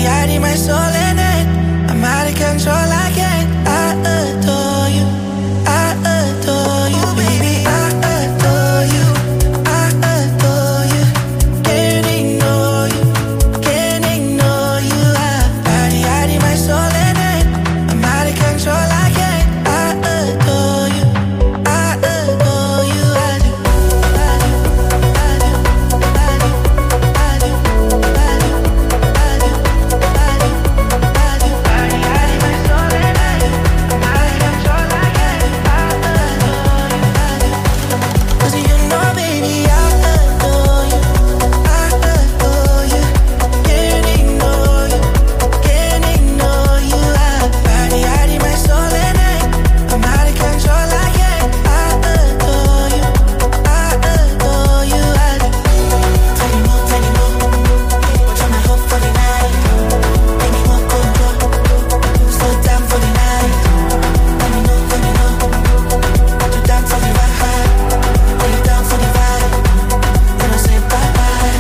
hiding my soul in it. I'm out of control, I can't. I adore you, I adore you, baby, I adore you, I adore you. Can't ignore you, can't ignore you. I'm hiding my soul in it. I'm out of control, I can't. I adore you, I adore you, I do, I do, I do, I do, I do, I do, I do, I do, I do. Hiding my soul in it. I'm out of control, I can't. I adore you, I do. 'Cause you know, baby, I adore you, I adore you. Can't ignore you, can't ignore you. Hiding my soul in it. I'm out of control, I can't. I adore you, I adore you, I do. Tiny more, watch on my hope for the night. Any more control, slow down for the night. Let me know, you down for the ride, are you down for the vibe? Then I'll say bye-bye.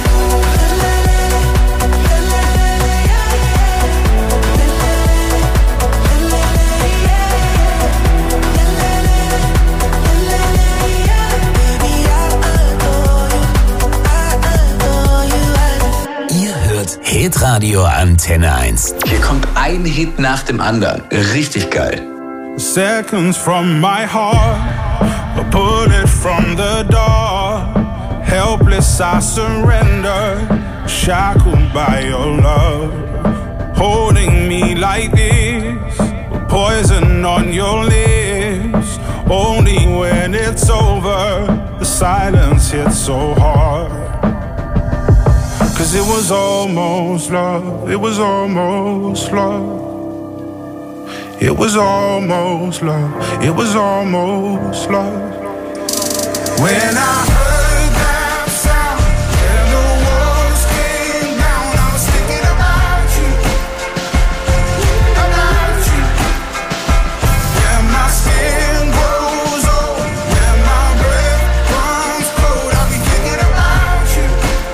Baby, I adore you, I adore you, I do. Ihr hört Hitradio Antenne 1. Hier kommt ein Hit nach dem anderen. Richtig geil. Seconds from my heart, a bullet from the door. Helpless I surrender, shackled by your love. Holding me like this, poison on your lips. Only when it's over, the silence hits so hard. 'Cause it was almost love, it was almost love. It was almost love, it was almost love. When I heard that sound and the walls came down, I was thinking about you, about you. When my skin grows old, when my breath runs cold, I'll be thinking about you,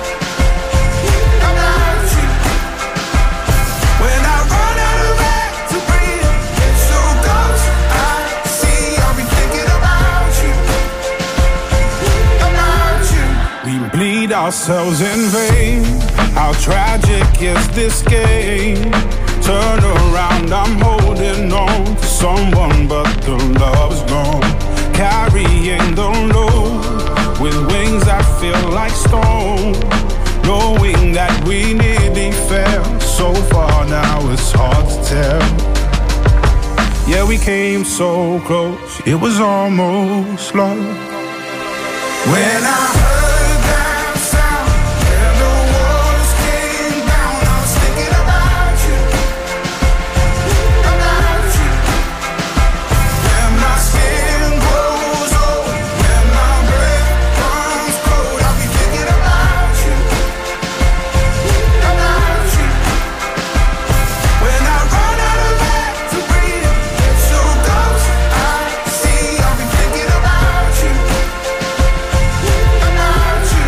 about you. When I run out of air to breathe, it's so close, I see, I'll be thinking about you, about you. We bleed ourselves in vain. How tragic is this game? Turn around, I'm holding on to someone, but the love's gone. Carrying the load with wings that feel like stone. Knowing that we nearly fell so far, now it's hard to tell. Yeah, we came so close, it was almost love. When I heard that sound and the walls came down, I was thinking about you, about you. When my skin grows old, when my breath runs cold, I'll be thinking about you, about you. When I run out of air to breathe, it's so close, I see, I'll be thinking about you, about you.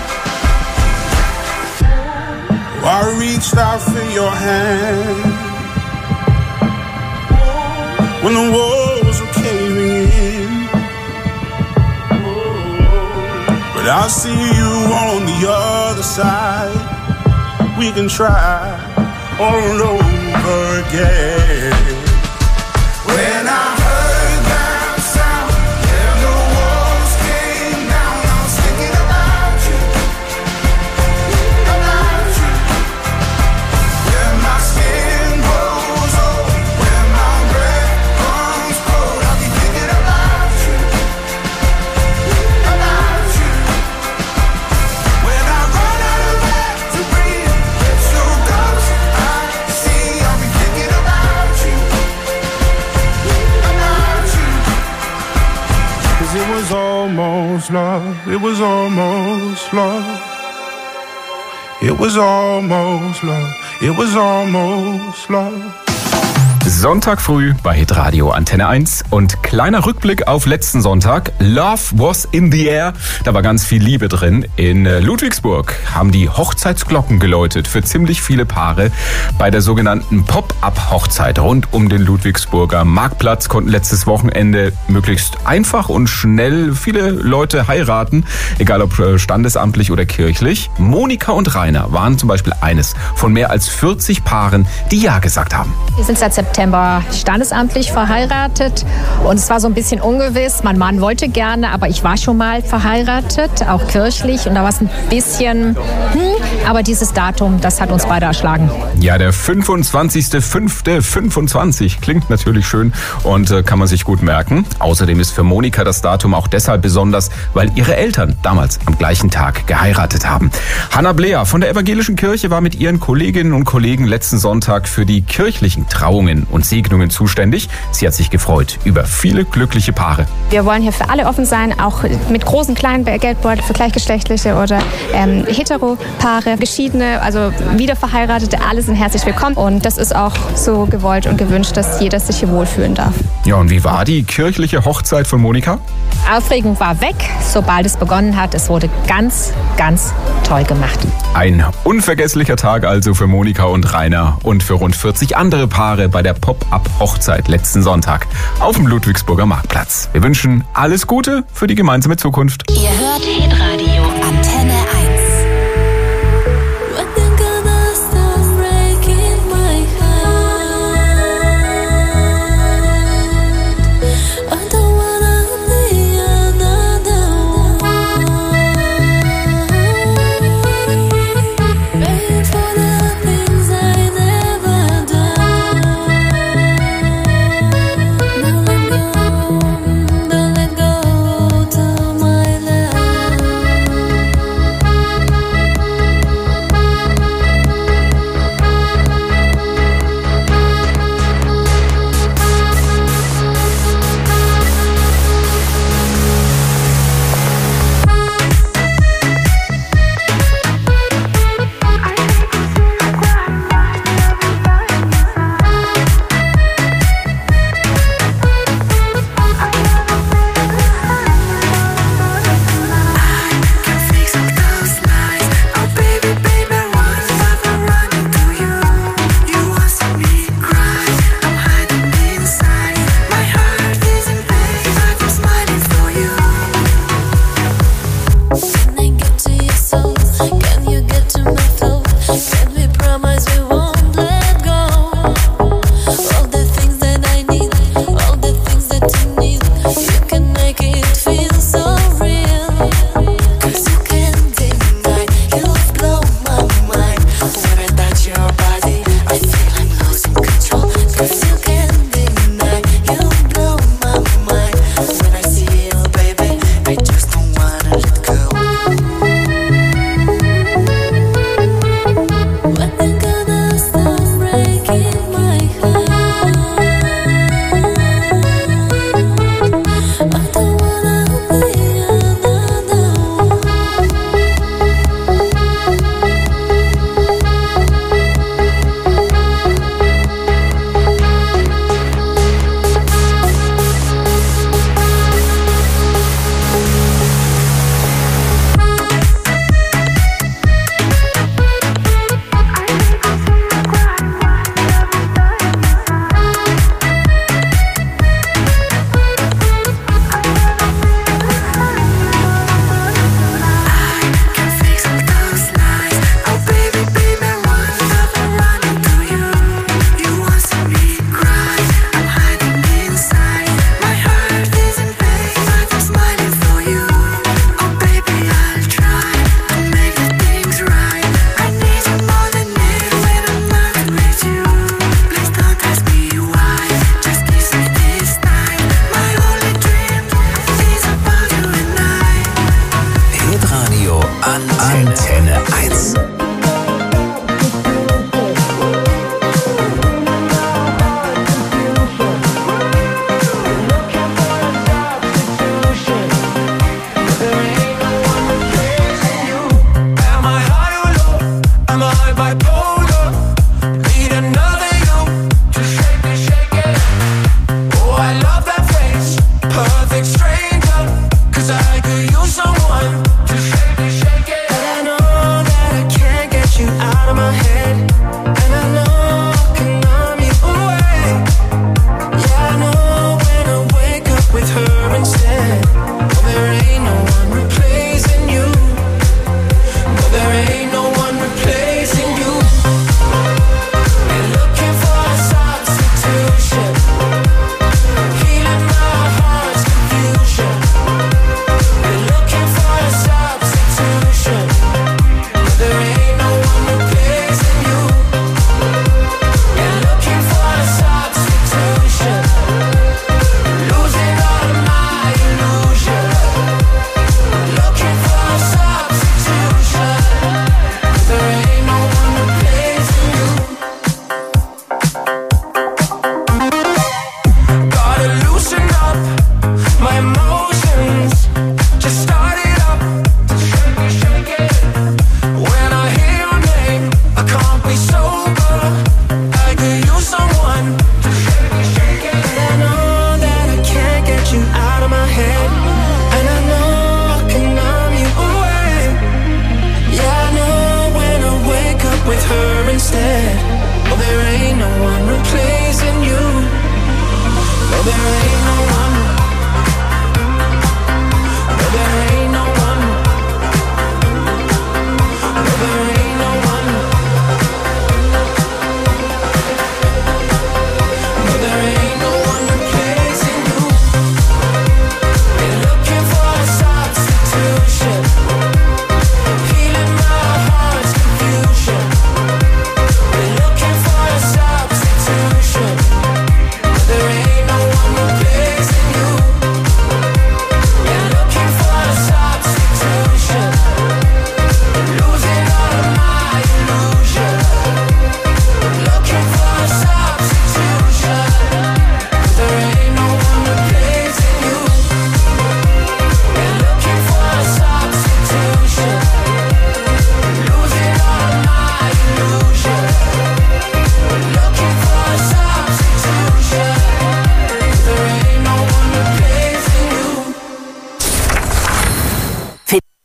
I reached out for your hand when the walls were caving in, but I see you on the other side. We can try all over again. When I heard that sound and the walls came down, I was thinking about you, about you. When my skin grows old, when my breath comes cold, I'll be thinking about you, about you. When I run out of air to breathe, it's so close, I see, I'll be thinking about you, about you. 'Cause it was almost love, it was almost love. It was almost love, it was almost love. Sonntag früh bei Hitradio Antenne 1 und kleiner Rückblick auf letzten Sonntag. Love was in the air. Da war ganz viel Liebe drin. In Ludwigsburg haben die Hochzeitsglocken geläutet für ziemlich viele Paare. Bei der sogenannten Pop-Up-Hochzeit rund um den Ludwigsburger Marktplatz konnten letztes Wochenende möglichst einfach und schnell viele Leute heiraten, egal ob standesamtlich oder kirchlich. Monika und Rainer waren zum Beispiel eines von mehr als 40 Paaren, die Ja gesagt haben. Wir sind seit September standesamtlich verheiratet und es war so ein bisschen ungewiss. Mein Mann wollte gerne, aber ich war schon mal verheiratet, auch kirchlich, und da war es ein bisschen, aber dieses Datum, das hat uns beide erschlagen. Ja, der 25.05.25 klingt natürlich schön und kann man sich gut merken. Außerdem ist für Monika das Datum auch deshalb besonders, weil ihre Eltern damals am gleichen Tag geheiratet haben. Hanna Blea von der Evangelischen Kirche war mit ihren Kolleginnen und Kollegen letzten Sonntag für die kirchlichen Trauungen und Segnungen zuständig. Sie hat sich gefreut über viele glückliche Paare. Wir wollen hier für alle offen sein, auch mit großen, kleinen Geldbeutel für gleichgeschlechtliche oder Hetero-Paare, Geschiedene, also Wiederverheiratete, alle sind herzlich willkommen. Und das ist auch so gewollt und gewünscht, dass jeder sich hier wohlfühlen darf. Ja, und wie war die kirchliche Hochzeit von Monika? Aufregung war weg, sobald es begonnen hat. Es wurde ganz, ganz toll gemacht. Ein unvergesslicher Tag also für Monika und Rainer und für rund 40 andere Paare bei der Pop-Up-Hochzeit letzten Sonntag auf dem Ludwigsburger Marktplatz. Wir wünschen alles Gute für die gemeinsame Zukunft. Ihr hört Hitradio Antenne 1. Don't let go to my love.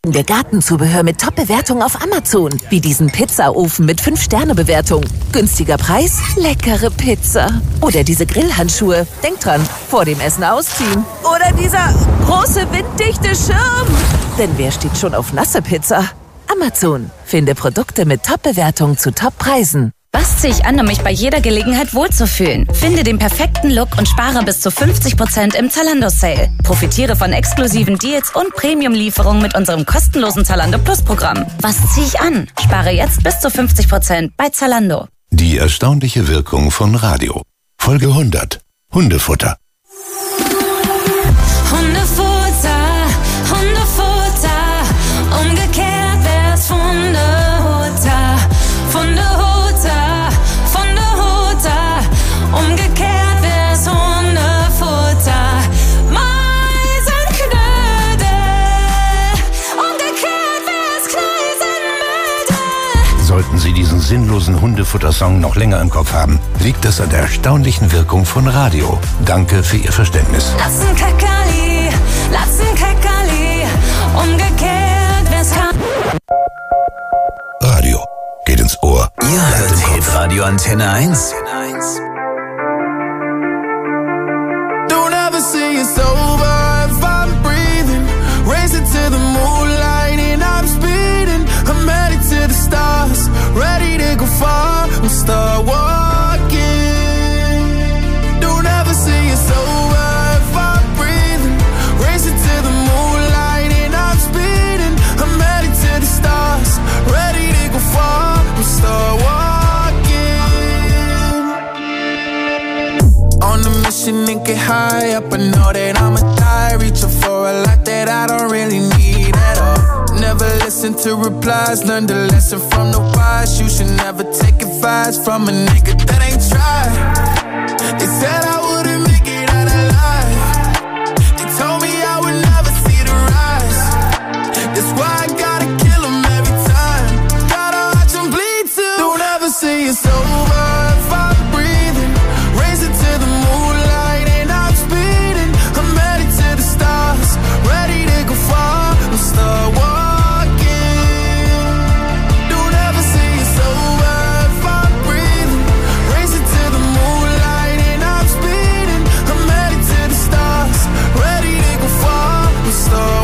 Der Gartenzubehör mit Top-Bewertung auf Amazon. Wie diesen Pizzaofen mit 5-Sterne-Bewertung. Günstiger Preis, leckere Pizza. Oder diese Grillhandschuhe. Denkt dran, vor dem Essen ausziehen. Oder dieser große winddichte Schirm. Denn wer steht schon auf nasse Pizza? Amazon. Finde Produkte mit Top-Bewertung zu Top-Preisen. Was ziehe ich an, um mich bei jeder Gelegenheit wohlzufühlen? Finde den perfekten Look und spare bis zu 50% im Zalando-Sale. Profitiere von exklusiven Deals und Premium-Lieferungen mit unserem kostenlosen Zalando Plus-Programm. Was ziehe ich an? Spare jetzt bis zu 50% bei Zalando. Die erstaunliche Wirkung von Radio. Folge 100. Hundefutter. Hundefutter, Hundefutter. Umgekehrt wär's Hundefutter. Umgekehrt wär's Hundefutter. Meisenknödel. Umgekehrt wär's Kneisenmödel. Sollten Sie diesen sinnlosen Hundefutter-Song noch länger im Kopf haben, liegt es an der erstaunlichen Wirkung von Radio. Danke für Ihr Verständnis. Latzenkackerli, Latzenkackerli. Umgekehrt wär's Radio geht ins Ohr. Ihr hört Hitradio Antenne 1. See it's over if I'm breathing. Racing to the moonlight and I'm speeding. I'm headed to the stars, ready to go far and start walking. Don't ever say it's over if I'm breathing. Racing to the moonlight and I'm speeding. I'm headed to the stars, ready to go far and start walking. On the mission and get high up, I know that I'ma die. Reaching for a lot that I don't really need at all. Never listen to replies, learn the lesson from the wise. You should never take advice from a nigga that ain't tried. They said I wouldn't make it out alive. They told me I would never see the rise. That's why I gotta kill them every time. Gotta watch them bleed too. Don't ever say it's over if I'm breathing. Racing to the moonlight and I'm speeding. I'm headed to the stars, ready to go far and start walking. Don't ever say it's over if I'm breathing. Racing to the moonlight and I'm speeding. I'm headed to the stars, ready to go far and start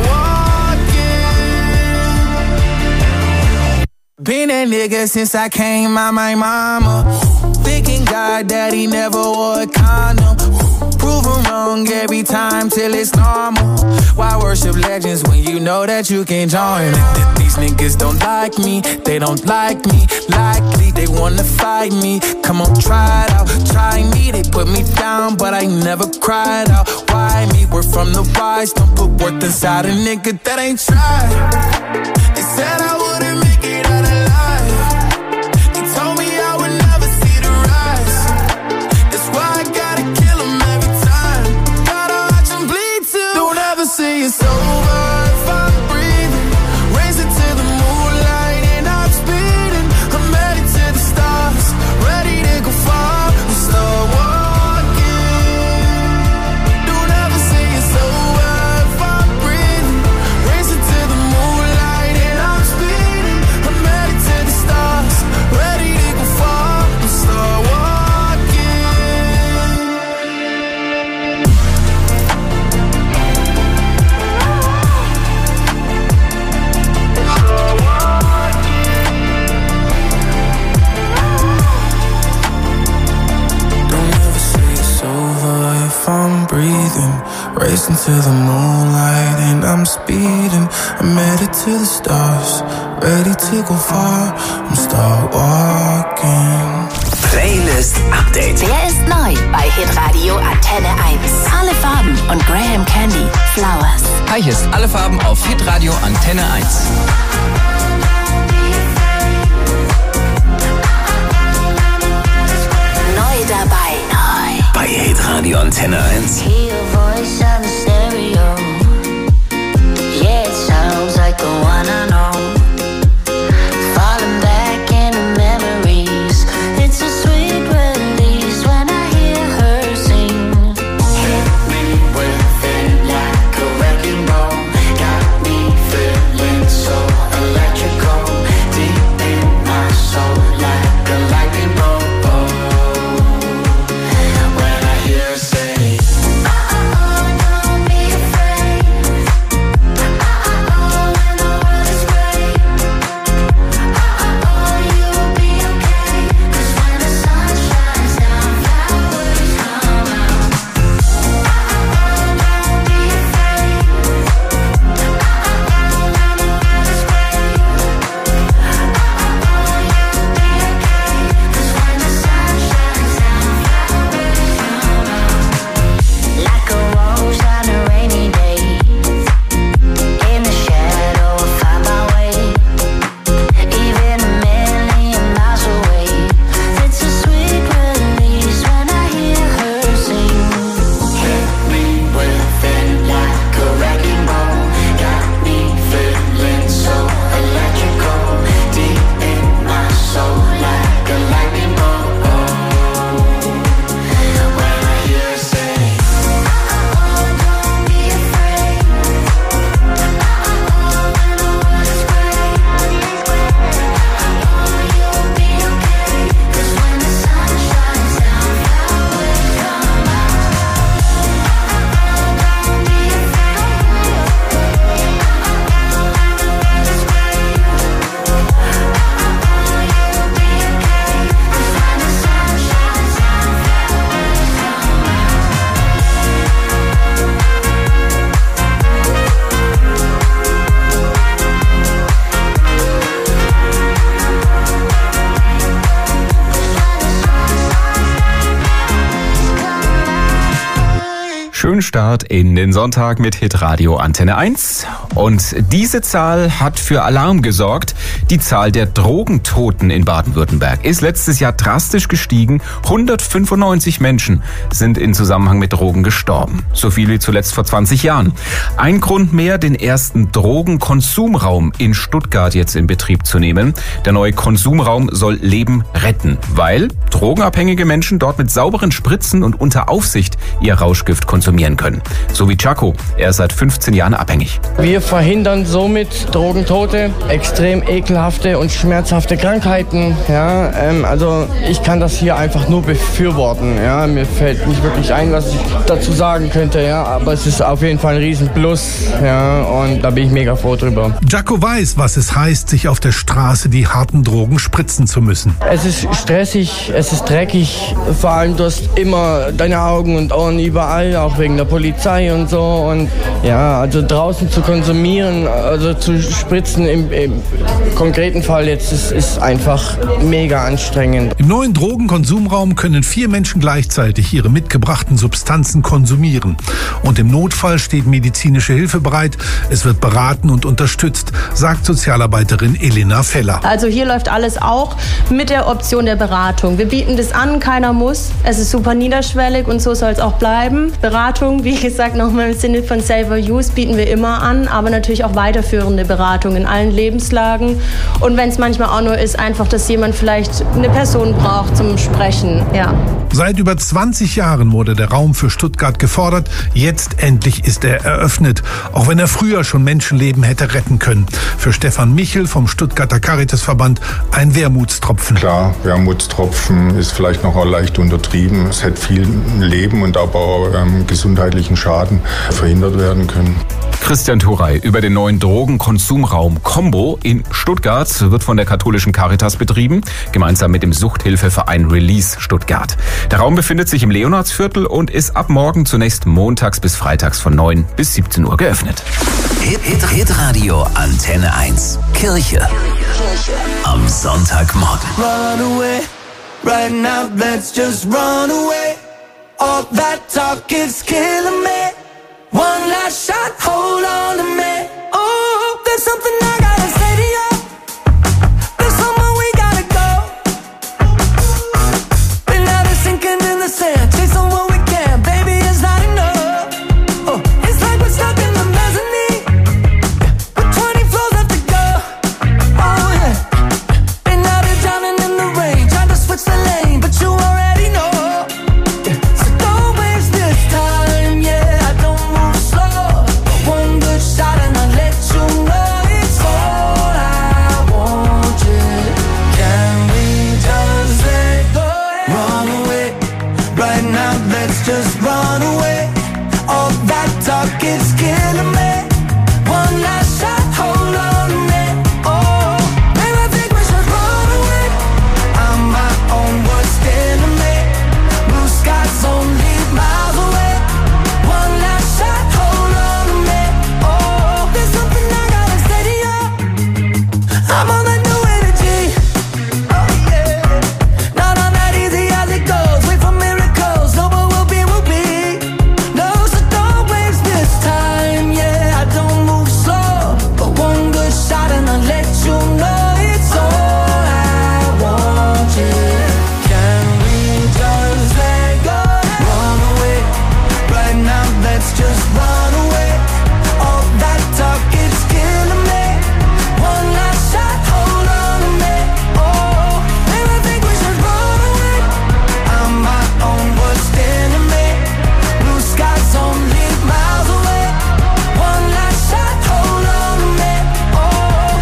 walking. Been that nigga since I came out my mama. Thinking God that he never wore a condom. Proven wrong every time till it's normal. Why worship legends when you know that you can join? These niggas don't like me, they don't like me. Likely they wanna fight me. Come on, try it out, try me. They put me down, but I never cried out. Why me? We're from the wise. Don't put worth inside a nigga that ain't tried. They said I wouldn't make it out alive. They told me I would never see the rise. That's why I gotta kill them every time. Gotta watch them bleed too. Don't ever say it's over if I'm breathing. Racing to the moonlight and I'm speeding. I'm headed to the stars, ready to go far and start walking. Don't ever say it's over if I'm breathing. Racing to the moonlight and I'm speeding. I'm headed to the stars, ready to go far and start walking. Don't ever say it's over if I'm breathing. Racing to the moonlight and I'm speeding. I'm headed to the stars, ready to go far and start walking. Playlist Update. Wer ist neu bei Hitradio Antenne 1? Alle Farben und Graham Candy, Flowers. Hi, hier ist Alle Farben auf Hitradio Antenne 1. Neu dabei. Neu. Bei Hitradio Antenne 1. Hear your voice on the stereo. Yeah, it sounds like the one I know. Falling back into memories. It's a sweet release when I hear her sing. Hit me with it like a wrecking ball. Got me feeling Schönen Start in den Sonntag mit Hitradio Antenne 1. Und diese Zahl hat für Alarm gesorgt. Die Zahl der Drogentoten in Baden-Württemberg ist letztes Jahr drastisch gestiegen. 195 Menschen sind in Zusammenhang mit Drogen gestorben. So viel wie zuletzt vor 20 Jahren. Ein Grund mehr, den ersten Drogenkonsumraum in Stuttgart jetzt in Betrieb zu nehmen. Der neue Konsumraum soll Leben retten, weil drogenabhängige Menschen dort mit sauberen Spritzen und unter Aufsicht ihr Rauschgift konsumieren können. So wie Chaco, er ist seit 15 Jahren abhängig. Wir verhindern somit Drogentote, extrem ekelhafte und schmerzhafte Krankheiten. Ja, also ich kann das hier einfach nur befürworten. Ja, mir fällt nicht wirklich ein, was ich dazu sagen könnte. Ja, aber es ist auf jeden Fall ein Riesenplus. Ja, und da bin ich mega froh drüber. Jaco weiß, was es heißt, sich auf der Straße die harten Drogen spritzen zu müssen. Es ist stressig, es ist dreckig. Vor allem, du hast immer deine Augen und Ohren überall, auch wegen der Polizei und so. Und ja, also draußen zu konsumieren, also zu spritzen im konkreten Fall jetzt, ist einfach mega anstrengend. Im neuen Drogenkonsumraum können 4 Menschen gleichzeitig ihre mitgebrachten Substanzen konsumieren. Und im Notfall steht medizinische Hilfe bereit. Es wird beraten und unterstützt, sagt Sozialarbeiterin Elena Feller. Also hier läuft alles auch mit der Option der Beratung. Wir bieten das an, keiner muss. Es ist super niederschwellig und so soll es auch bleiben. Beratung, wie gesagt, nochmal im Sinne von Safer Use bieten wir immer an, aber natürlich auch weiterführende Beratung in allen Lebenslagen. Und wenn es manchmal auch nur ist, einfach, dass jemand vielleicht eine Person braucht zum Sprechen. Ja. Seit über 20 Jahren wurde der Raum für Stuttgart gefordert. Jetzt endlich ist er eröffnet, auch wenn er früher schon Menschenleben hätte retten können. Für Stefan Michel vom Stuttgarter Caritasverband ein Wermutstropfen. Klar, Wermutstropfen ist vielleicht noch leicht untertrieben. Es hätte viel Leben und aber auch gesundheitlichen Schaden verhindert werden können. Christian Thuray über den neuen Drogenkonsumraum Combo in Stuttgart wird von der katholischen Caritas betrieben, gemeinsam mit dem Suchthilfeverein Release Stuttgart. Der Raum befindet sich im Leonardsviertel und ist ab morgen zunächst montags bis freitags von 9 bis 17 Uhr geöffnet. Hitradio Antenne 1. Kirche. Am Sonntagmorgen. Run away, right now let's just run away. All that talk is killing me. One last shot, hold on to me. Oh, there's something I gotta say to you. There's somewhere we gotta go. Been out of sinking in the sand, chasing what we can, baby, it's not enough. Oh, it's like we're stuck in the mezzanine, with 20 floors left to go. Oh yeah, been out of drowning in the rain, trying to switch the lane, but you already know. Yeah. So don't waste this time, yeah. One good shot and I'll let you know it's all I want, yeah. Can we just let go? Run away, right now let's just run away. All that talk is killing me. One last shot, hold on to me. Oh, maybe I think we should run away. I'm my own worst enemy. Blue skies only miles away. One last shot, hold on to me. I'm on that new energy. Oh yeah. Not on that easy as it goes. Wait for miracles. No, but we'll be. No, so don't waste this time. Yeah, I don't move slow, but one good shot and I'll let you know it's all I want. Yeah. Can we just let go? Run away. Right now, let's just run away. All that talk is killing me. One last shot, hold on to me. Oh, maybe I think we should run away. I'm my own worst enemy. Blue skies only miles away. One last shot, hold on to me. Oh.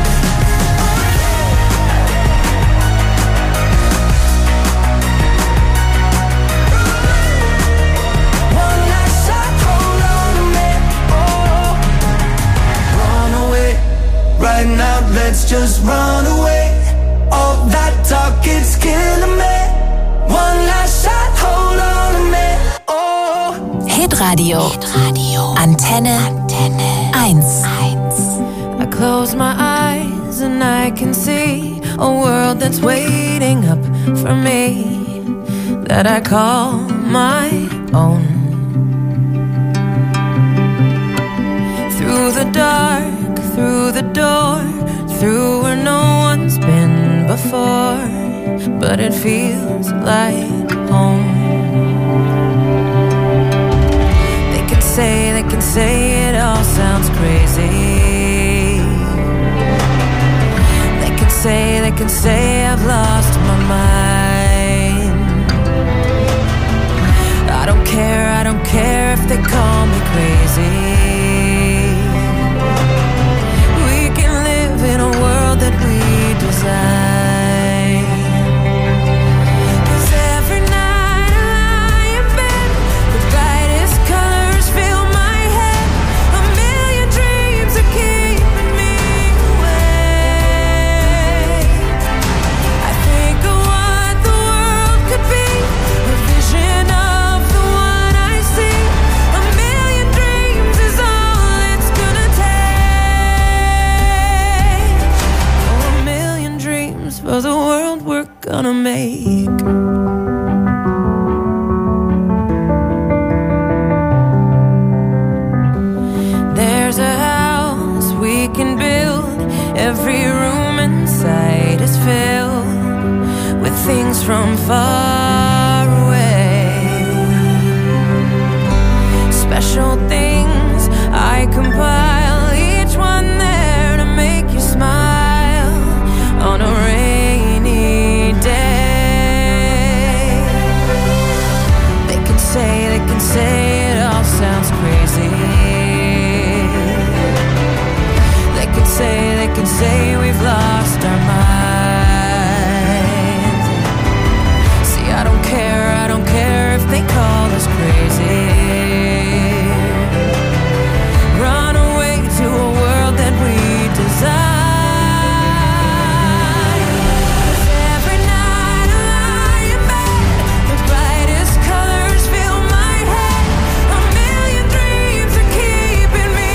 One last shot, hold on to me. Oh. Run away. Right now, let's just run away. All that talk is killing me. One last shot, hold on to me. Oh. Hitradio. Antenne 1. I close my eyes and I can see a world that's waiting up for me, that I call my own. through the door, through where no one's been before, but it feels like home. They can say it all sounds crazy. They can say I've lost my mind. I don't care if they call me crazy. We can live in a world that we design. 'Cause every night I lie in bed, the brightest colors fill my head. A million dreams are keeping me awake. I think of what the world could be, a vision of the one I see. A million dreams is all it's gonna take. Oh, a million dreams for the world we're gonna make. There's a house we can build. Every room inside is filled with things from far away. Special things I compile, each one there to make you smile on a rainy day. They can say it all sounds crazy. They can say we've lost our minds. See, I don't care if they call us crazy. Run away to a world that we design. 'Cause every night I lie in bed, the brightest colors fill my head. A million dreams are keeping me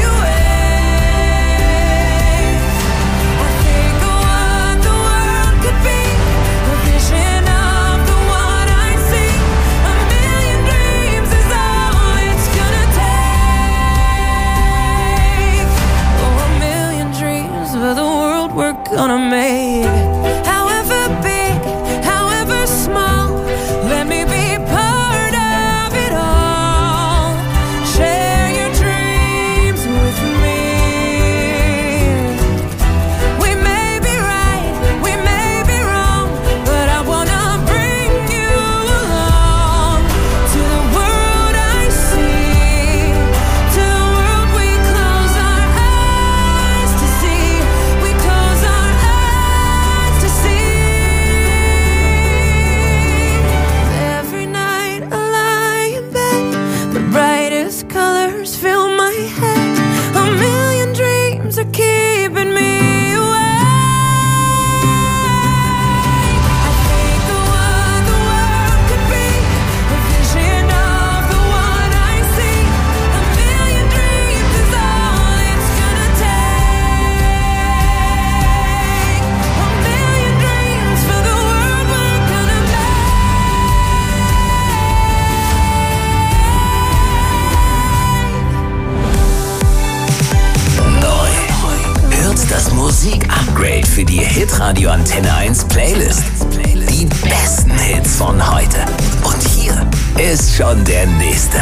awake. I think of what the world could be, a vision of the one I see. A million dreams is all it's gonna take. Oh, a million dreams for the world we're gonna make. However big, however small, let me be part of it all. Share your dreams with me. We may be right, we may be wrong, but I wanna bring you along to the world I see, to the world we close our eyes to see. We close our eyes to see. Every night I lie in bed, the brightest colors fill my head. A million dreams are keeping me awake. I think of what the world could be, a vision of the one I see. A million dreams is all it's gonna take. A million dreams for the world we're gonna Neu. Hört das Musik-Upgrade für die Hitradio Antenne 1 Playlist. Die besten Hits von heute. Und hier ist schon der nächste.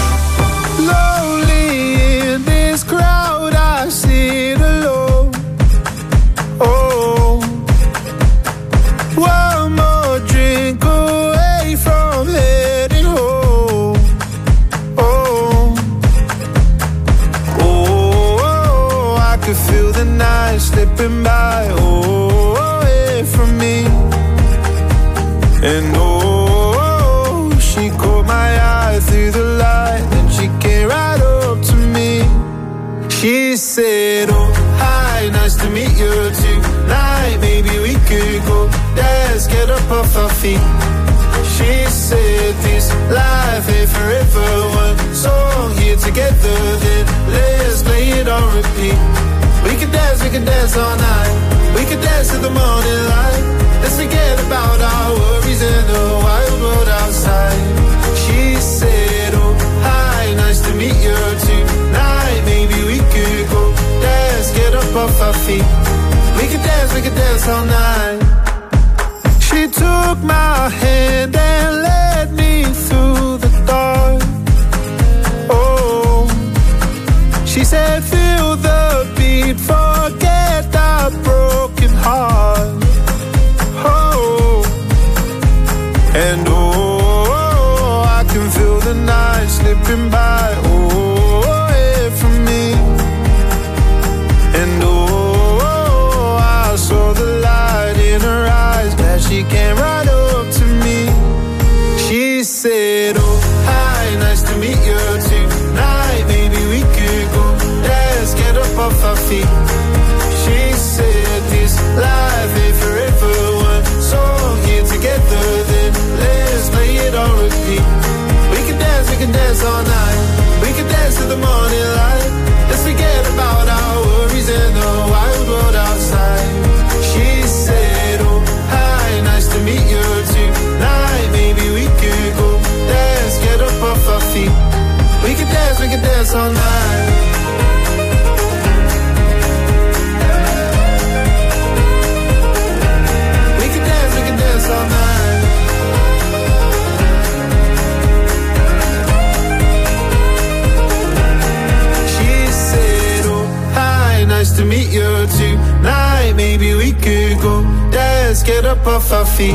Lonely in this crowd, I sit alone. Oh, one more drink away from heading home. Oh, oh, I could feel the night slipping by. Oh, away from me. And oh, she caught my eye through the light, and she came right up to me. She said, oh, hi, nice to meet you tonight. Maybe we could go dance, get up off our feet. She said, this life ain't forever. One song here together, then let's play it on repeat. We can dance all night. We can dance to the morning light. Let's forget about our worries and the wild world outside. She said, oh, hi, nice to meet you tonight. Maybe we could go dance, get And oh, I can feel the night slipping by. Oh, yeah, from me. And oh, I saw the light in her eyes. Glad she came right up to me. She said, oh, hi, nice to meet you tonight. Maybe we could go dance, get up off our feet. She said this life ain't forever. One song here together, then let's play it on repeat. We can dance all night. We can dance to the morning light. Let's forget about our worries and the wild world outside. She said, oh, hi, nice to meet you tonight. Maybe we could go dance, get up off our feet. We can dance all night. We can dance all night. She said, oh, hi, nice to meet you tonight. Maybe we could go dance, get up off our feet.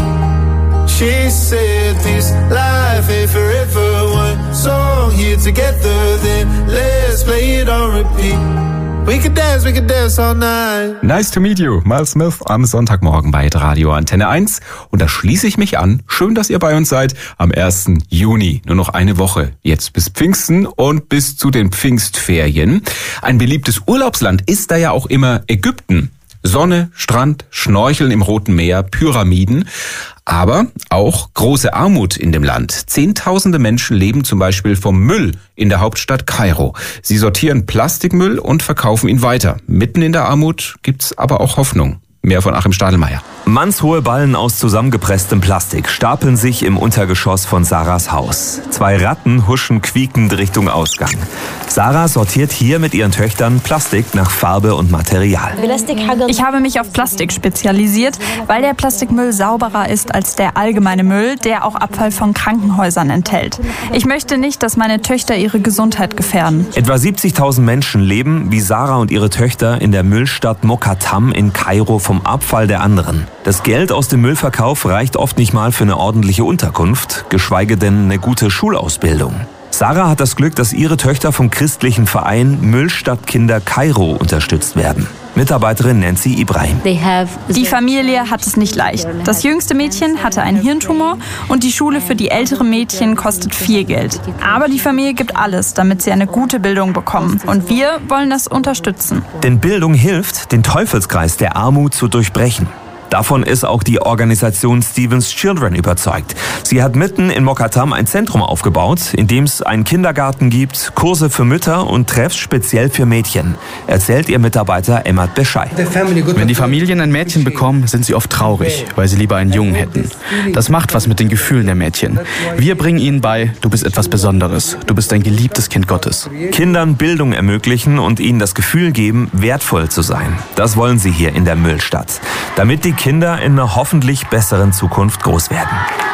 She said this life ain't forever. One song here together, then let's play it on repeat. We can dance all night. Nice to meet you, Miles Smith am Sonntagmorgen bei Radio Antenne 1. Und da schließe ich mich an. Schön, dass ihr bei uns seid. Am 1. Juni, nur noch eine Woche. Jetzt bis Pfingsten und bis zu den Pfingstferien. Ein beliebtes Urlaubsland ist da ja auch immer Ägypten. Sonne, Strand, Schnorcheln im Roten Meer, Pyramiden. Aber auch große Armut in dem Land. Zehntausende Menschen leben zum Beispiel vom Müll in der Hauptstadt Kairo. Sie sortieren Plastikmüll und verkaufen ihn weiter. Mitten in der Armut gibt's aber auch Hoffnung. Mehr von Achim Stadelmeier. Mannshohe Ballen aus zusammengepresstem Plastik stapeln sich im Untergeschoss von Sarahs Haus. 2 Ratten huschen quiekend Richtung Ausgang. Sarah sortiert hier mit ihren Töchtern Plastik nach Farbe und Material. Ich habe mich auf Plastik spezialisiert, weil der Plastikmüll sauberer ist als der allgemeine Müll, der auch Abfall von Krankenhäusern enthält. Ich möchte nicht, dass meine Töchter ihre Gesundheit gefährden. Etwa 70.000 Menschen leben, wie Sarah und ihre Töchter, in der Müllstadt Mokattam in Kairo vom Abfall der anderen. Das Geld aus dem Müllverkauf reicht oft nicht mal für eine ordentliche Unterkunft, geschweige denn eine gute Schulausbildung. Sarah hat das Glück, dass ihre Töchter vom christlichen Verein Müllstadtkinder Kairo unterstützt werden. Mitarbeiterin Nancy Ibrahim. Die Familie hat es nicht leicht. Das jüngste Mädchen hatte einen Hirntumor und die Schule für die älteren Mädchen kostet viel Geld. Aber die Familie gibt alles, damit sie eine gute Bildung bekommen. Und wir wollen das unterstützen. Denn Bildung hilft, den Teufelskreis der Armut zu durchbrechen. Davon ist auch die Organisation Stephen's Children überzeugt. Sie hat mitten in Mokattam ein Zentrum aufgebaut, in dem es einen Kindergarten gibt, Kurse für Mütter und Treffs speziell für Mädchen, erzählt ihr Mitarbeiter Emad Beschei. Wenn die Familien ein Mädchen bekommen, sind sie oft traurig, weil sie lieber einen Jungen hätten. Das macht was mit den Gefühlen der Mädchen. Wir bringen ihnen bei, du bist etwas Besonderes, du bist ein geliebtes Kind Gottes. Kindern Bildung ermöglichen und ihnen das Gefühl geben, wertvoll zu sein. Das wollen sie hier in der Müllstadt, damit die Kinder in einer hoffentlich besseren Zukunft groß werden.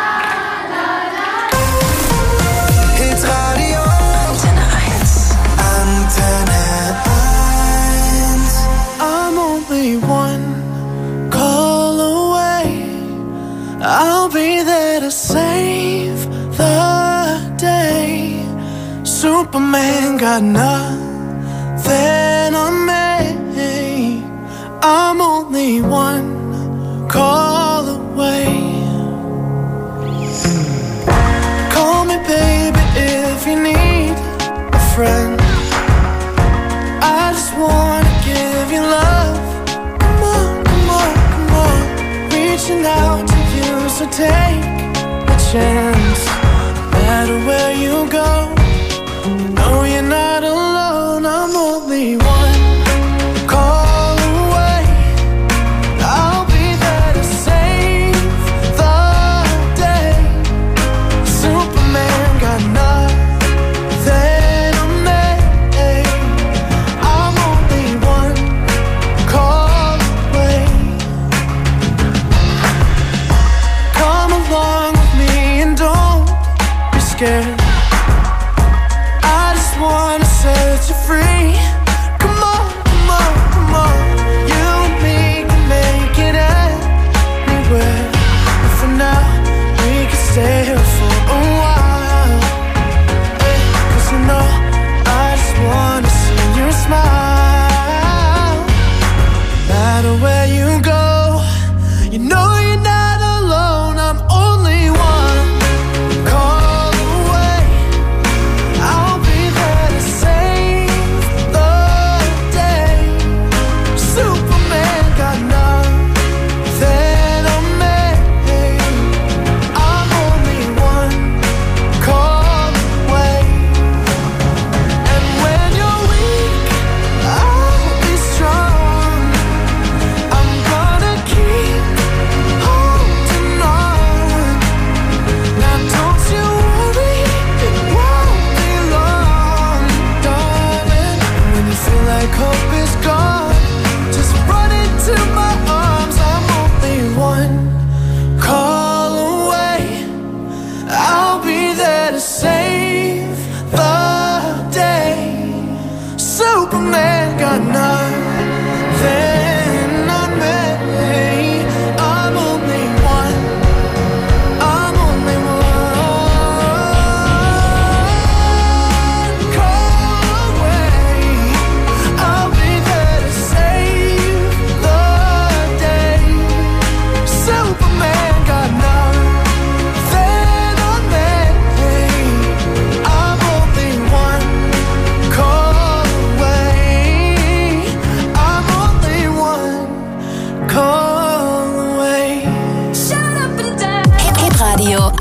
Hitradio Antenne 1. Antenne 1. I'm only one call away. I'll be there to save the day. Superman got nothing on me. I'm only one call away. Call me baby if you need a friend. I just wanna give you love. Come on, come on, come on. Reaching out to you, so take a chance. No matter where you go, you know you're not alone. I'm only one call away. I'll be there to save the day. Superman got nothing on me. I'm only one call away. Come along with me and don't be scared. I just wanna set you free. Come on, come on, come on. You and me can make it anywhere. But for now, we can stay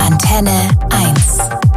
Antenne 1.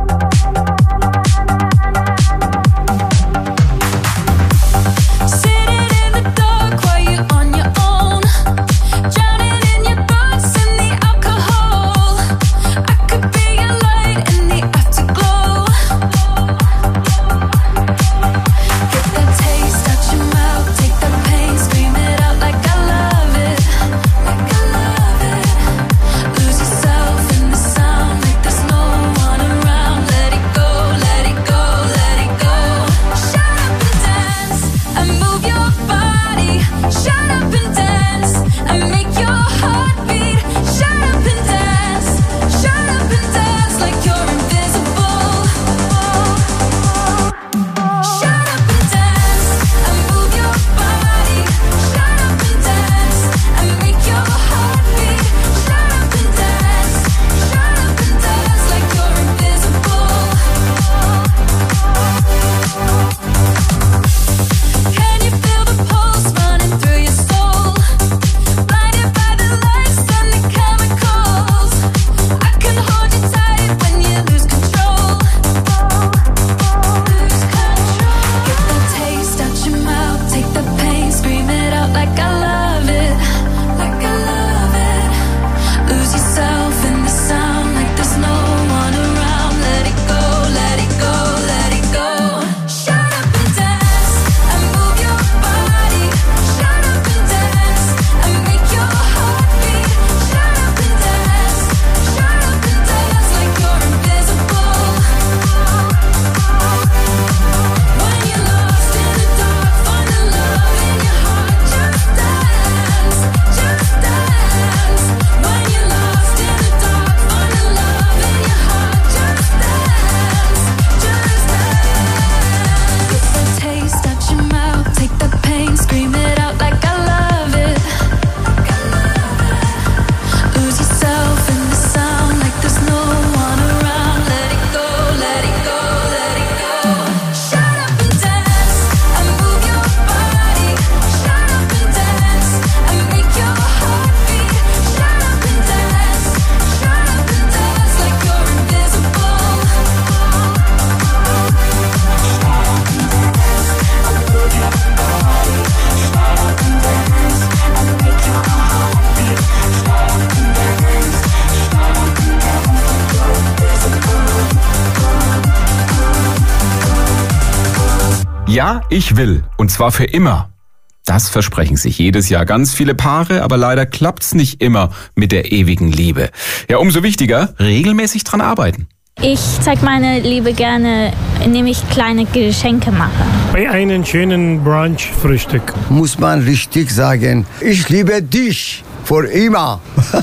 Ja, ich will. Und zwar für immer. Das versprechen sich jedes Jahr ganz viele Paare, aber leider klappt's nicht immer mit der ewigen Liebe. Ja, umso wichtiger, regelmäßig dran arbeiten. Ich zeige meine Liebe gerne, indem ich kleine Geschenke mache. Bei einem schönen Brunch-Frühstück muss man richtig sagen, ich liebe dich. Für immer.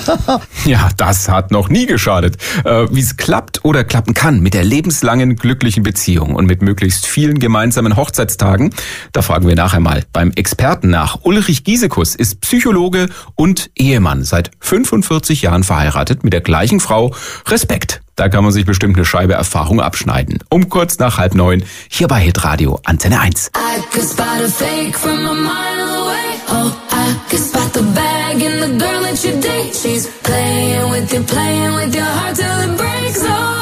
Ja, das hat noch nie geschadet. Wie es klappt oder klappen kann mit der lebenslangen glücklichen Beziehung und mit möglichst vielen gemeinsamen Hochzeitstagen, da fragen wir nachher mal beim Experten nach. Ulrich Giesekus ist Psychologe und Ehemann, seit 45 Jahren verheiratet mit der gleichen Frau. Respekt. Da kann man sich bestimmt eine Scheibe Erfahrung abschneiden. Um kurz nach 8:30 hier bei Hitradio Antenne 1. I could spot a fake from a mile away. Oh, I could spot the bag in the girl that you date. She's playing with your heart till it breaks. Oh,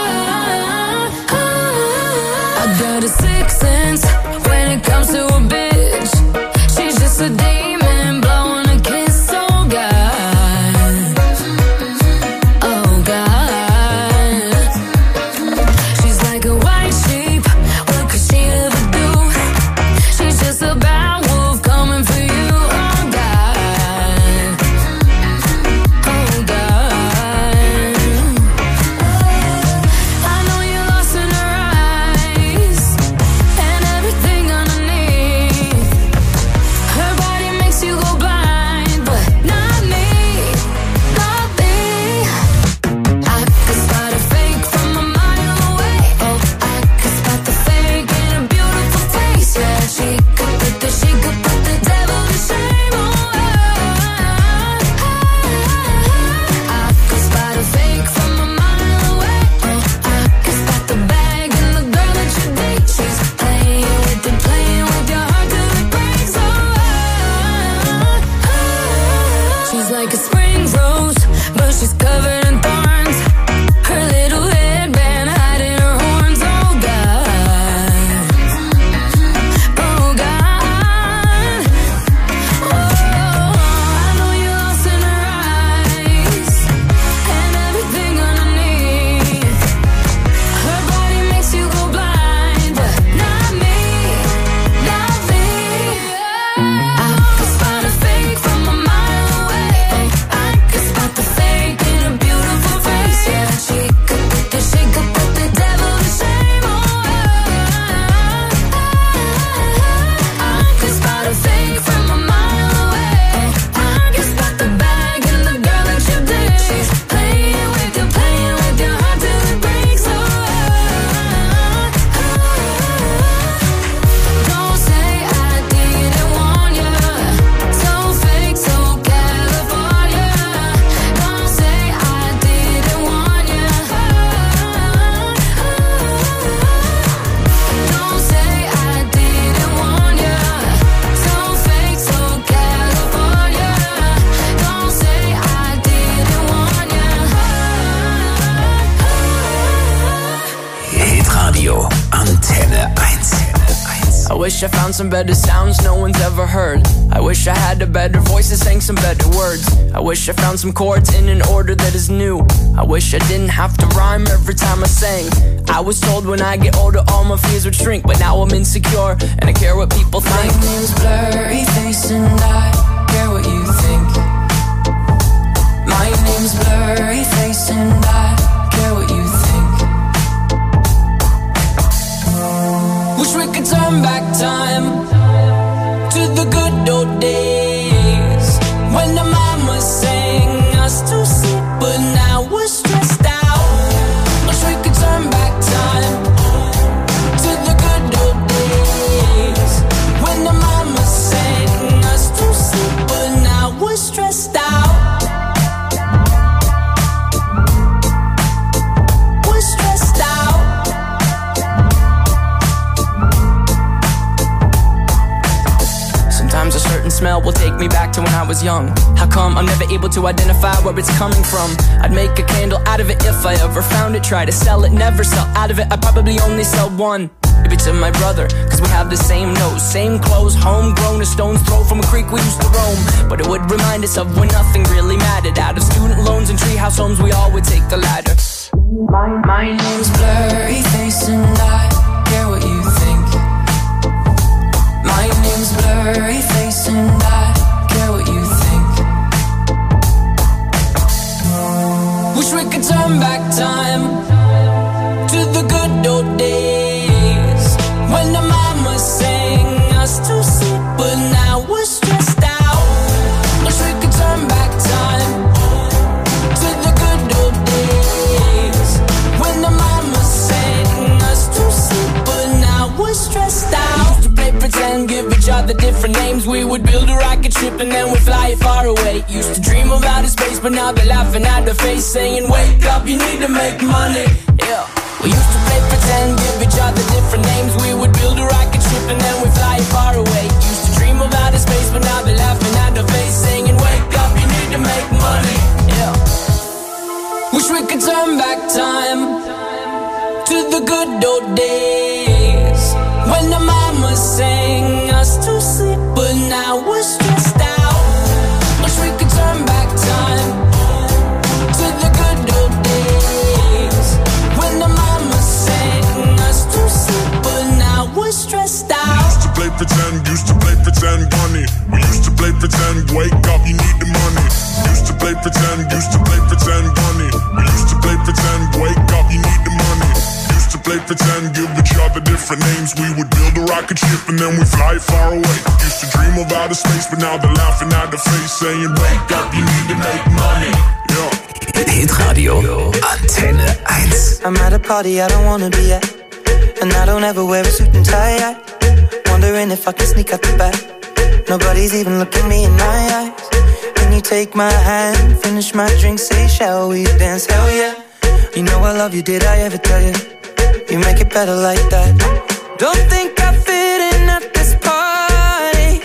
I got a sixth sense when it comes to a bitch. She's just a demon blowing a kiss. Oh God, oh God. She's like a white sheep. What could she ever do? She's just a bad wolf coming for you. Oh God, oh God. Hitradio Antenne 1. I wish I found some better sounds no one's ever heard. I wish I had a better voice and sang some better words. I wish I found some chords in an order that is new. I wish I didn't have to rhyme every time I sang. I was told when I get older all my fears would shrink, but now I'm insecure and I care what people think. My name's Blurry Face and I care what you think. My name's Blurry Face and I care what you think. Wish we could turn back time to the good old days when the mama sang us to sleep, but now we're stressed out. Wish we could turn back time to the good old days when the mama sang us to sleep, but now we're stressed out. We're stressed out. Sometimes a certain smell will take me back to when I was young. How come I'm never able to identify where it's coming from? I'd make a candle out of it if I ever found it. Try to sell it, never sell out of it. I'd probably only sell one. Maybe to my brother, cause we have the same nose, same clothes, homegrown, a stone's throw from a creek we used to roam. But it would remind us of when nothing really mattered. Out of student loans and treehouse homes, we all would take the ladder. My name's Blurry Face and I care what you think. My name's Blurry Face and I care what you think. Wish we could turn back time to the good old days when the mama sang us to sleep, but now we're stressed out. Wish we could turn back time to the good old days when the mama sang us to sleep, but now we're stressed out. Used to play pretend, give each other different names. We would build a rocket ship and then we'd fly it far away. Used to dream of outer space, but now they're laughing at the face, saying, wake up, you need to make money. Yeah. We used to play pretend, give each other different names. We would build a rocket ship and then we'd fly it far away. Used to dream of outer space, but now they're laughing at the face, saying, wake up, you need to make money. Yeah. Wish we could turn back time to the good old days when the mama sang us to sleep, but now we're stressed out. Wish we could turn back time to the good old days when the mama sang us to sleep, but now we're stressed out. Used to play pretend, bunny. We used to play pretend, wake up, you need the money. Used to play pretend, bunny. We used to play pretend, wake up, you need the money. Used to play pretend, give each other different names. We would build a rocket ship and then we fly far away. Used to dream of outer space, but now they're laughing at the face, saying, wake up, you need to make money. Yeah. Hitradio Antenne 1. I'm at a party I don't wanna be at, and I don't ever wear a suit and tie yet. Wondering if I can sneak out the back. Nobody's even looking me in my eyes. Can you take my hand, finish my drink, say shall we dance? Hell yeah. You know I love you, did I ever tell you? You make it better like that. Don't think I fit in at this party.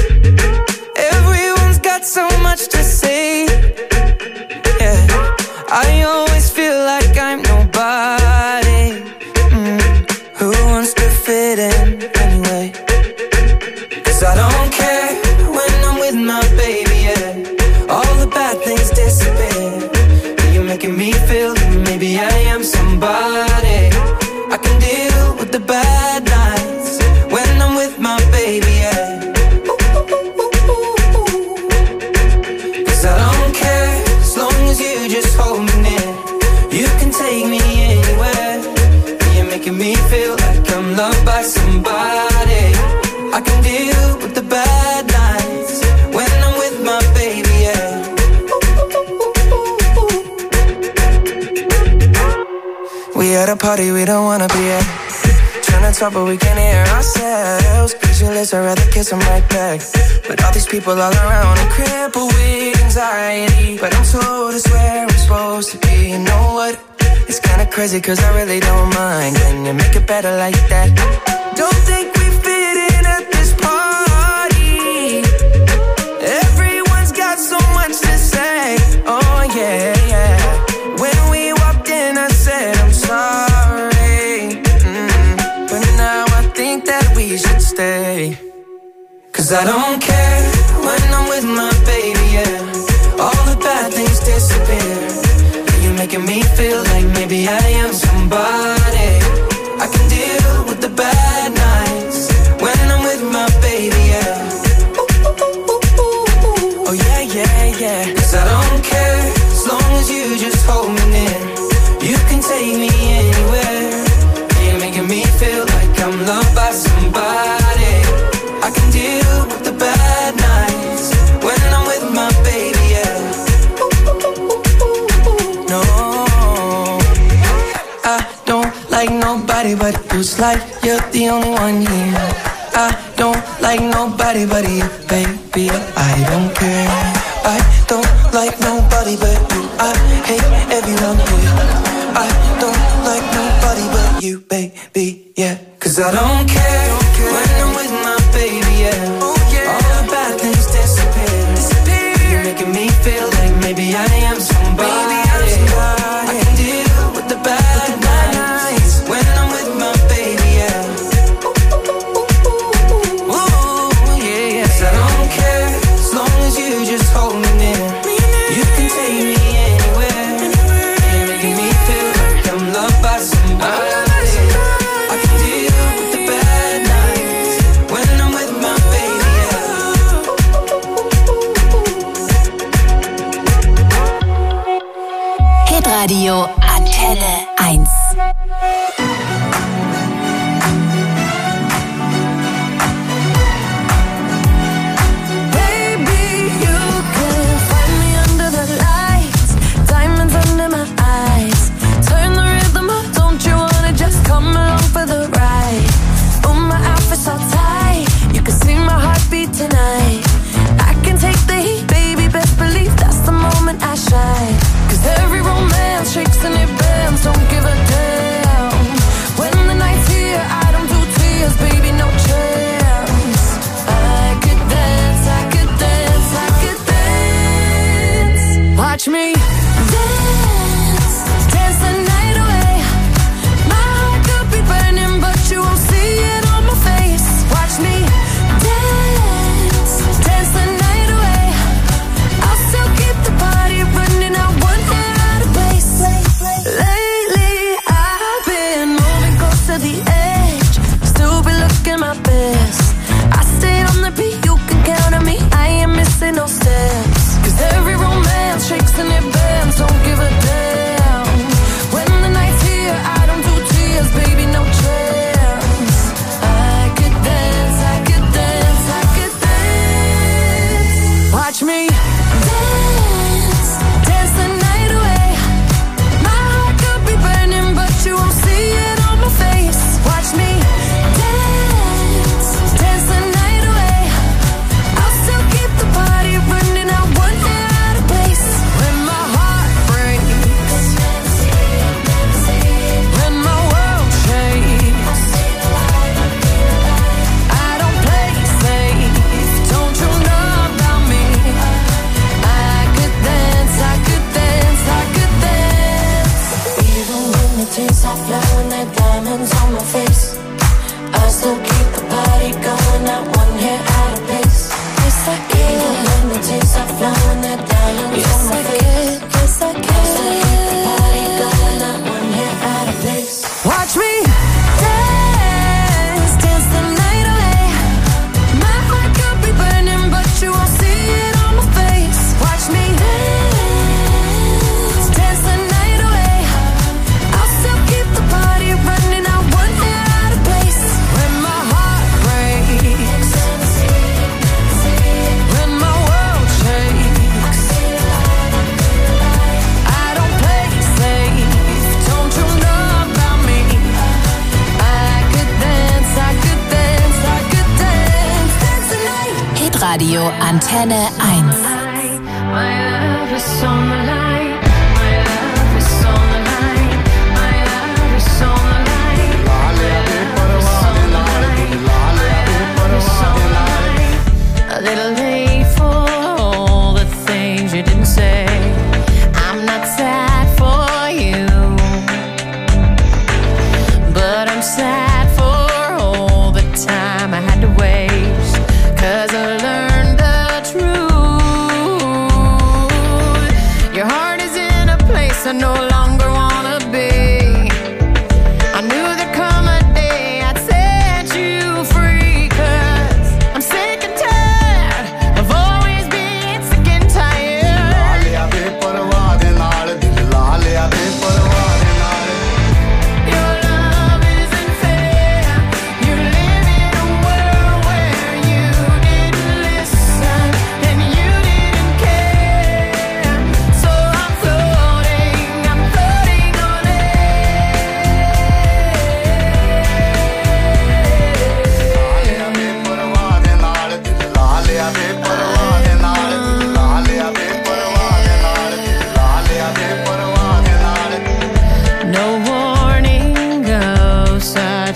Everyone's got so much to say. Yeah, I always feel like I'm nobody. Who wants to fit in anyway? Cause I don't care when I'm with my baby, yeah. All the bad things disappear. You're making me feel that maybe I am somebody. I can deal with the bad nights when I'm with my baby, yeah. Cause I don't care as long as you just hold me near. You can take me anywhere. You're making me feel like I'm loved by somebody. I can deal with the bad nights when I'm with my baby, yeah. We at a party we don't wanna be at. Trying to talk but we can't hear ourselves. Pictureless, I'd rather kiss them right back. But all these people all around, I'm crippled with anxiety. But I'm told it's where I'm supposed to be. You know what? It's kinda crazy cause I really don't mind. Can you make it better like that? Don't think we fit in at this party. Everyone's got so much to say. Oh yeah, yeah. When we walked in I said I'm sorry. stay. Cause I don't care when I'm with my baby, yeah. All the bad things disappear. You're making me feel like maybe I am somebody. I can deal with the bad nights when I'm with my baby, yeah. Oh yeah, yeah, yeah. Cause I don't care as long as you just hold me near. You can take me anywhere. You're making me feel like I'm loved by somebody. I can deal with the bad nights when I'm with my baby, yeah. No, I don't like nobody but you. It's like you're the only one here. I don't like nobody but you, baby. I don't care. I don't like nobody but you. I hate everyone here. I don't like nobody but you, baby, yeah. Cause I don't care when I'm with my baby, yeah. All the bad things disappear. You're making me feel like maybe I am somebody. I can deal with the bad nights when I'm with my baby, yeah. Ooh, yeah, yeah. Cause I don't care as long as you just hold me near. You can take me anywhere. You're making me feel like I'm loved by somebody. I can deal with the bad nights when I'm with my baby, yeah. Hitradio Antenne 1. Baby, you can find me under the lights, diamonds under my eyes. Turn the rhythm up, don't you wanna just come along for the ride? Oh, my outfit's all tight, you can see my heartbeat tonight. I can take the heat, baby, best believe that's the moment I shine. Cause every romance shakes and it bends, don't give a damn. When the night's here, I don't do tears, baby, no chance. I could dance, I could dance, I could dance. Watch me dance, dance the night away. My heart could be burning, but you won't see it on my face. Watch me dance, dance the night away. I'll still keep the party running, I won't get out of place. Lately, I've been moving close to the edge, still be looking my best. I stay on the beat, you can count on me, I ain't missing no steps. Cause every romance shakes and it bends, don't give a damn. When the night's here, I don't do tears, baby, no chance. I could dance, I could dance, I could dance. Watch me dance, dance the night away. My heart could be burning, but you won't see it on my face. Watch me dance, dance the night away. I'll still keep the party running, I won't get out of place. When my heart breaks, when my world shakes, I don't play safe, don't you know about me? I could dance, I could dance, I could dance. Even when the tears are flowing, there diamonds on my face, I still keep the party going, not one hair out of place. Yes, I can. Even when the tears are flowing, there diamonds on my face. Yes, I can. I still keep the party going, not one hair out of place. Watch me dance, dance the night away. My heart could be burning, but you won't see it on my face. Watch me dance, dance the night away. I'll still keep the party running, I won't get out of place. When my heart breaks, when my world shakes, I don't play safe, don't you know about me? I could dance, I could dance, I could dance, dance the night. Hitradio Antenne 1. My love is on the line, my love is on the line, my love is on the line, my love is on the line, my love is on the line. A little late for all the things you didn't say. I'm not sad for you, but I'm sad for all the time I had to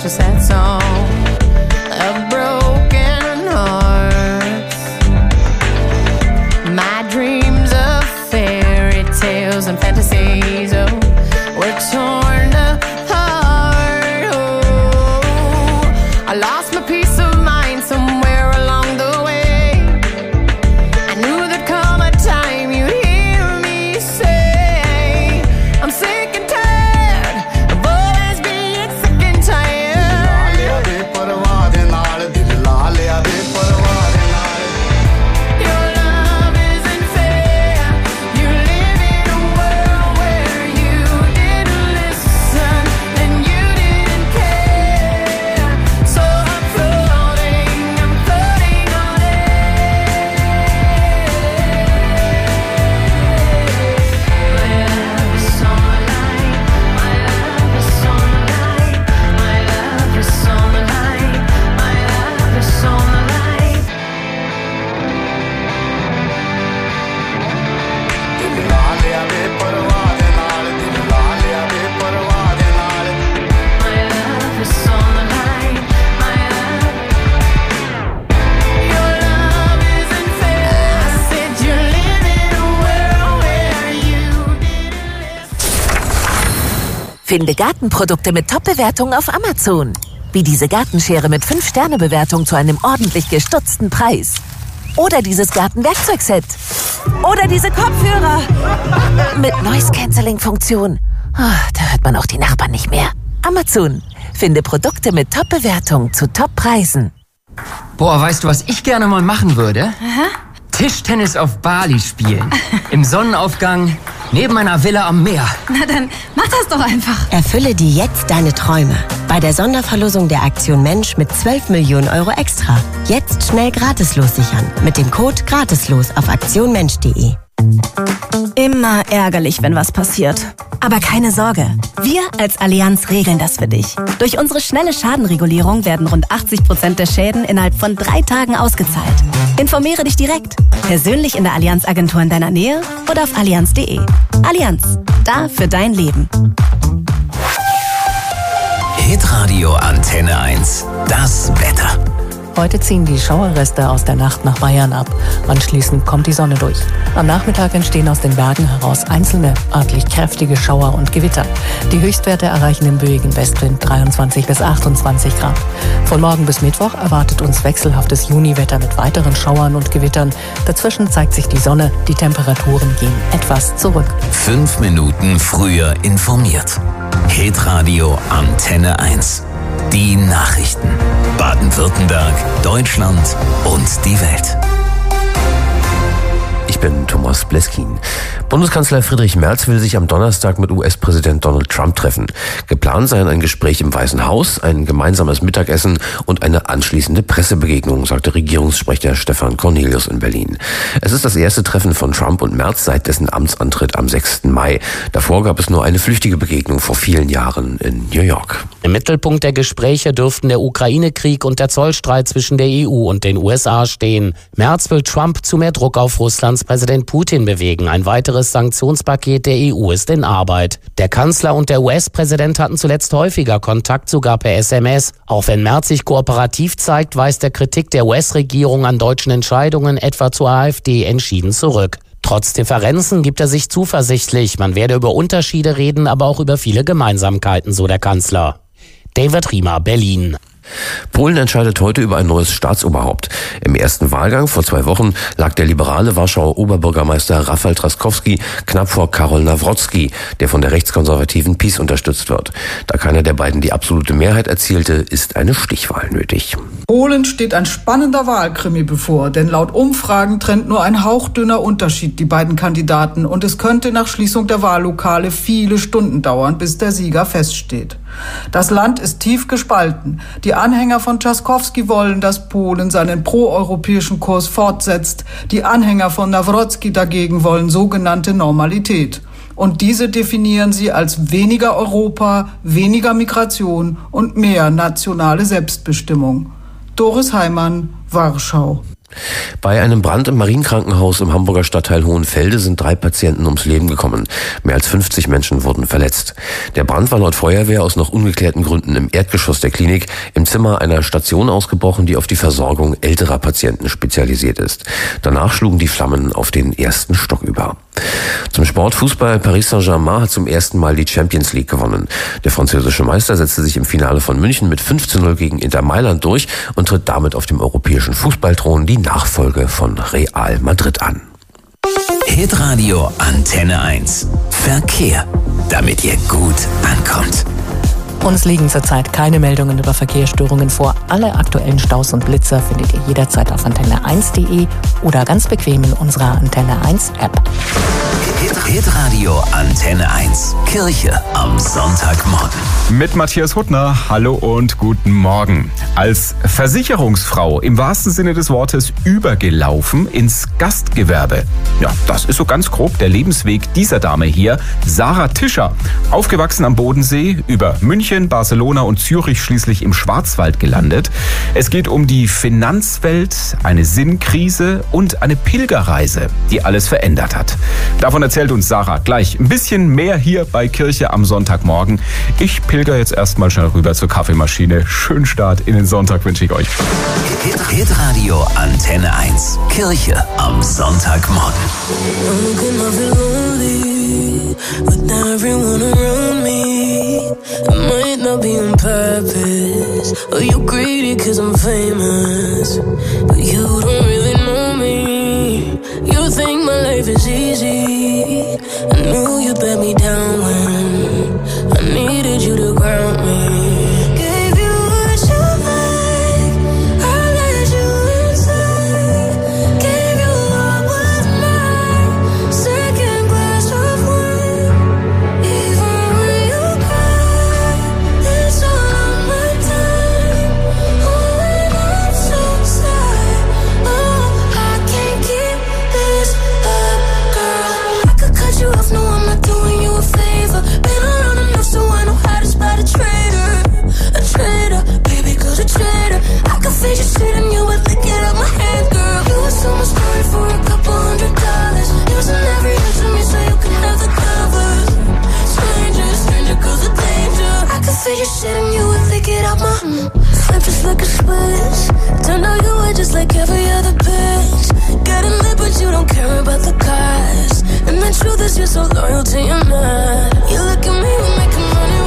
such a sad song of broken hearts. My dreams of fairy tales and fantasies, oh, were torn apart. Oh, I lost my peace of mind somewhere along the way. I knew there'd come a time you'd hear me say, I'm sick and tired of always being sick and tired. Your love isn't fair. You live in a world where you didn't listen and you didn't care. So I'm floating on air. My love is on the line. My love is on the line. My love is on the line. My love is on the line. My love is on the line. My love. Your love isn't fair. I said you live in a world where you Finde Gartenprodukte mit Top-Bewertungen auf Amazon. Wie diese Gartenschere mit 5-Sterne-Bewertung zu einem ordentlich gestutzten Preis. Oder dieses Gartenwerkzeugset. Oder diese Kopfhörer. Mit Noise-Canceling-Funktion. Da hört man auch die Nachbarn nicht mehr. Amazon. Finde Produkte mit Top-Bewertung zu Top-Preisen. Boah, weißt du, was ich gerne mal machen würde? Tischtennis auf Bali spielen. Im Sonnenaufgang, neben einer Villa am Meer. Na dann mach das doch einfach. Erfülle dir jetzt deine Träume. Bei der Sonderverlosung der Aktion Mensch mit 12 Millionen Euro extra. Jetzt schnell gratislos sichern. Mit dem Code gratislos auf aktionmensch.de. Immer ärgerlich, wenn was passiert. Aber keine Sorge, wir als Allianz regeln das für dich. Durch unsere schnelle Schadenregulierung werden rund 80% der Schäden innerhalb von 3 Tagen ausgezahlt. Informiere dich direkt, persönlich in der Allianz-Agentur in deiner Nähe oder auf allianz.de. Allianz, da für dein Leben. Hitradio Antenne 1. Das Wetter. Heute ziehen die Schauerreste aus der Nacht nach Bayern ab. Anschließend kommt die Sonne durch. Am Nachmittag entstehen aus den Bergen heraus einzelne, örtlich kräftige Schauer und Gewitter. Die Höchstwerte erreichen im böigen Westwind 23 bis 28 Grad. Von morgen bis Mittwoch erwartet uns wechselhaftes Juniwetter mit weiteren Schauern und Gewittern. Dazwischen zeigt sich die Sonne, die Temperaturen gehen etwas zurück. 5 Minuten früher informiert. Hitradio Antenne 1. Die Nachrichten. Baden-Württemberg, Deutschland und die Welt. Ich bin Thomas Bleskin. Bundeskanzler Friedrich Merz will sich am Donnerstag mit US-Präsident Donald Trump treffen. Geplant seien ein Gespräch im Weißen Haus, ein gemeinsames Mittagessen und eine anschließende Pressebegegnung, sagte Regierungssprecher Stefan Cornelius in Berlin. Es ist das erste Treffen von Trump und Merz seit dessen Amtsantritt am 6. Mai. Davor gab es nur eine flüchtige Begegnung vor vielen Jahren in New York. Im Mittelpunkt der Gespräche dürften der Ukraine-Krieg und der Zollstreit zwischen der EU und den USA stehen. Merz will Trump zu mehr Druck auf Russlands Präsident Putin bewegen. Ein weiteres Sanktionspaket der EU ist in Arbeit. Der Kanzler und der US-Präsident hatten zuletzt häufiger Kontakt, sogar per SMS. Auch wenn Merz sich kooperativ zeigt, weist er Kritik der US-Regierung an deutschen Entscheidungen, etwa zur AfD, entschieden zurück. Trotz Differenzen gibt er sich zuversichtlich. Man werde über Unterschiede reden, aber auch über viele Gemeinsamkeiten, so der Kanzler. David Riemer, Berlin. Polen entscheidet heute über ein neues Staatsoberhaupt. Im ersten Wahlgang vor 2 Wochen lag der liberale Warschauer Oberbürgermeister Rafał Trzaskowski knapp vor Karol Nawrocki, der von der rechtskonservativen PiS unterstützt wird. Da keiner der beiden die absolute Mehrheit erzielte, ist eine Stichwahl nötig. Polen steht ein spannender Wahlkrimi bevor, denn laut Umfragen trennt nur ein hauchdünner Unterschied die beiden Kandidaten und es könnte nach Schließung der Wahllokale viele Stunden dauern, bis der Sieger feststeht. Das Land ist tief gespalten. Die Anhänger von Trzaskowski wollen, dass Polen seinen proeuropäischen Kurs fortsetzt. Die Anhänger von Nawrocki dagegen wollen sogenannte Normalität. Und diese definieren sie als weniger Europa, weniger Migration und mehr nationale Selbstbestimmung. Doris Heimann, Warschau. Bei einem Brand im Marienkrankenhaus im Hamburger Stadtteil Hohenfelde sind 3 Patienten ums Leben gekommen. Mehr als 50 Menschen wurden verletzt. Der Brand war laut Feuerwehr aus noch ungeklärten Gründen im Erdgeschoss der Klinik im Zimmer einer Station ausgebrochen, die auf die Versorgung älterer Patienten spezialisiert ist. Danach schlugen die Flammen auf den ersten Stock über. Zum Sport Fußball. Paris Saint-Germain hat zum ersten Mal die Champions League gewonnen. Der französische Meister setzte sich im Finale von München mit 5:0 gegen Inter Mailand durch und tritt damit auf dem europäischen Fußballthron die Nachfolge von Real Madrid an. Hitradio Antenne 1. Verkehr. Damit ihr gut ankommt. Uns liegen zurzeit keine Meldungen über Verkehrsstörungen vor. Alle aktuellen Staus und Blitzer findet ihr jederzeit auf antenne1.de oder ganz bequem in unserer Antenne 1 App. Hitradio Antenne 1. Kirche am Sonntagmorgen. Mit Matthias Huttner. Hallo und guten Morgen. Als Versicherungsfrau im wahrsten Sinne des Wortes übergelaufen ins Gastgewerbe. Ja, das ist so ganz grob der Lebensweg dieser Dame hier, Sarah Tischer. Aufgewachsen am Bodensee, über München, Barcelona und Zürich schließlich im Schwarzwald gelandet. Es geht um die Finanzwelt, eine Sinnkrise und eine Pilgerreise, die alles verändert hat. Davon erzählt uns Sarah gleich ein bisschen mehr hier bei Kirche am Sonntagmorgen. Ich pilger jetzt erstmal schnell rüber zur Kaffeemaschine. Schönen Start in den Sonntag wünsche ich euch. Hitradio Antenne 1. Kirche am Sonntagmorgen. With everyone around me, it might not be on purpose. Or you greedy cause I'm famous, but you don't really know me. You think my life is easy. I knew you'd let me down when I needed you to ground me. Gave you what you like, I let you inside. Gave you what was mine, second glass of wine. Even when you cry, it's all on my time. Oh, and I'm so sad. Oh, I can't keep this up, girl. I could cut you off, no, I'm not doing you a favor. Been around enough so I know how to spot a traitor. A traitor, baby girl's a traitor. I could face your shit and you would lick it out my hand, girl. You would sell my story for a couple $100. Using every inch of me so you can have the covers. Stranger, goes a danger. I could face your shit and you would lick it out my flip just like a switch. Turned out you were just like every other bitch. Got a lip but you don't care about the cost. And the truth is you're so loyal to your man. You look at me, we're making money